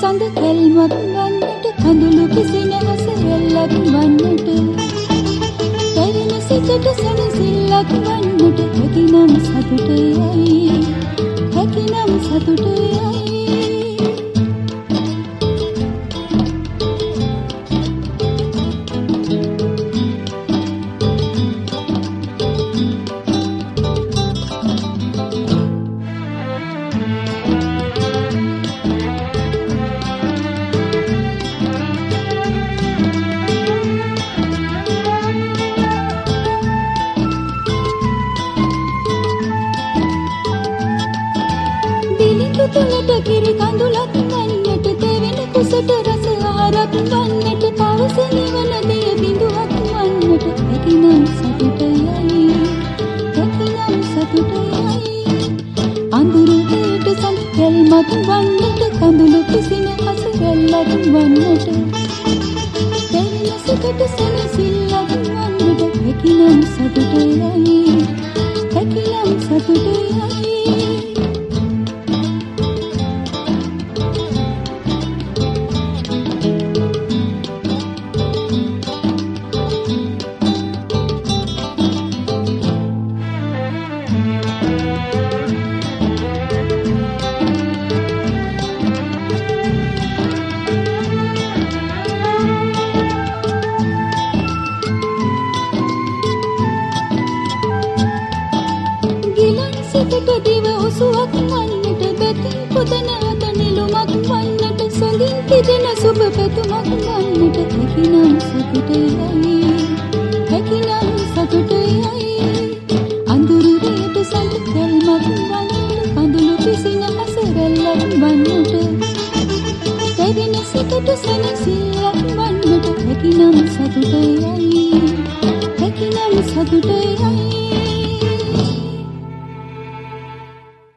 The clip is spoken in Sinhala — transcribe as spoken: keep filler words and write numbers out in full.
සඳ කැල්මක් වන්නට කඳුළු කිසින හස රැල්ලක් වන්නට පැරණ සිතට සැනසිල්ලක් වන්නට හැකිනම් සතුටයයි හැකිනම් සතුටයයි තුලට කිරි කඳුලක් වන්නට තෙවෙන කුසට රස ආහාරක් වන්නට පවස නිවන දෙය බිඳුවක් වන්නට හැකිනම් සතුටයයි හැකිනම් සතුටයයි අඳුරු දෙයට සඳ කැල්මක් වන්නට කඳුළු කිසින හස රැල්ලක් වන්නට තෙවෙන සිතට සැනසිල්ලක් වන්නට හැකිනම් සතුටයයි හැකිනම් සතුටයයි සිතට දිව උසුවක් වන්නට බැතින් පුදන අත නිලුමක් වන්නට සොඳින් තිදෙන සුබ පැතුමක් වන්නට හැකිනම් සතුටයයි හැකිනම් සතුටයයි අඳුරු රේට සඳ කැල්මක් වන්නට කඳුළු කිසින හස රැල්ලක් වන්නට තැවෙන සිතට සැනසිල්ලක් වන්නට හැකිනම්